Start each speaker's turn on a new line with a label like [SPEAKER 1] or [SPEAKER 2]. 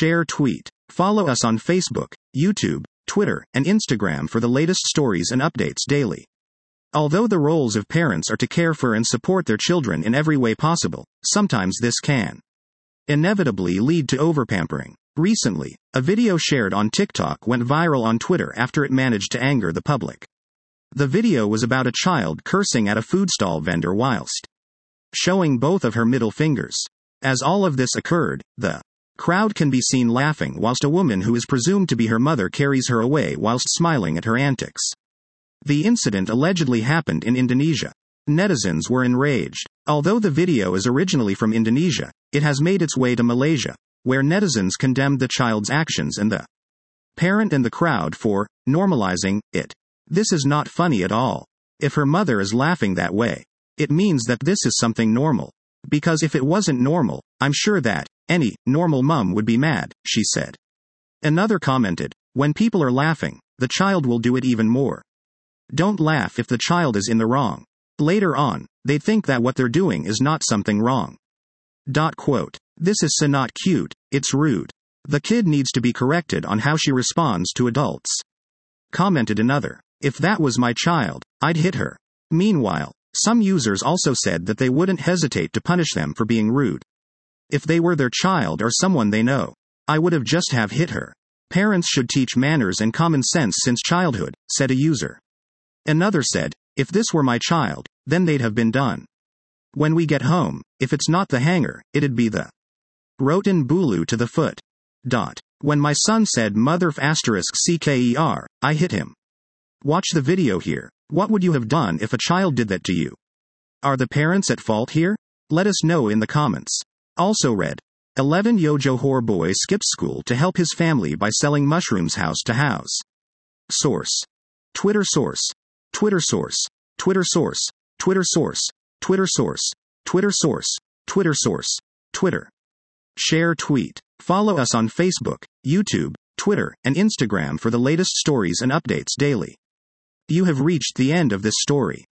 [SPEAKER 1] Share tweet. Follow us on Facebook, YouTube, Twitter, and Instagram for the latest stories and updates daily. Although the roles of parents are to care for and support their children in every way possible, sometimes this can inevitably lead to overpampering. Recently, a video shared on TikTok went viral on Twitter after it managed to anger the public. The video was about a child cursing at a food stall vendor whilst showing both of her middle fingers. As all of this occurred, the crowd can be seen laughing whilst a woman who is presumed to be her mother carries her away whilst smiling at her antics. The incident allegedly happened in Indonesia. Netizens were enraged. Although the video is originally from Indonesia, it has made its way to Malaysia, where netizens condemned the child's actions and the parent and the crowd for normalizing it. This is not funny at all. If her mother is laughing that way, it means that this is something normal. Because if it wasn't normal, I'm sure that any normal mum would be mad, she said. Another commented, when people are laughing, the child will do it even more. Don't laugh if the child is in the wrong. Later on, they think that what they're doing is not something wrong. Quote. This is so not cute, it's rude. The kid needs to be corrected on how she responds to adults. Commented another. If that was my child, I'd hit her. Meanwhile, some users also said that they wouldn't hesitate to punish them for being rude. If they were their child or someone they know, I would have just have hit her. Parents should teach manners and common sense since childhood, said a user. Another said, if this were my child, then they'd have been done. When we get home, if it's not the hanger, it'd be the rotan bulu to the foot. When my son said mother *CKER, I hit him. Watch the video here. What would you have done if a child did that to you? Are the parents at fault here? Let us know in the comments. Also read. 11 Johor boy skipped school to help his family by selling mushrooms house to house. Source. Twitter source. Twitter source. Twitter source. Twitter source. Twitter source. Twitter source. Twitter source. Twitter. Share tweet. Follow us on Facebook, YouTube, Twitter, and Instagram for the latest stories and updates daily. You have reached the end of this story.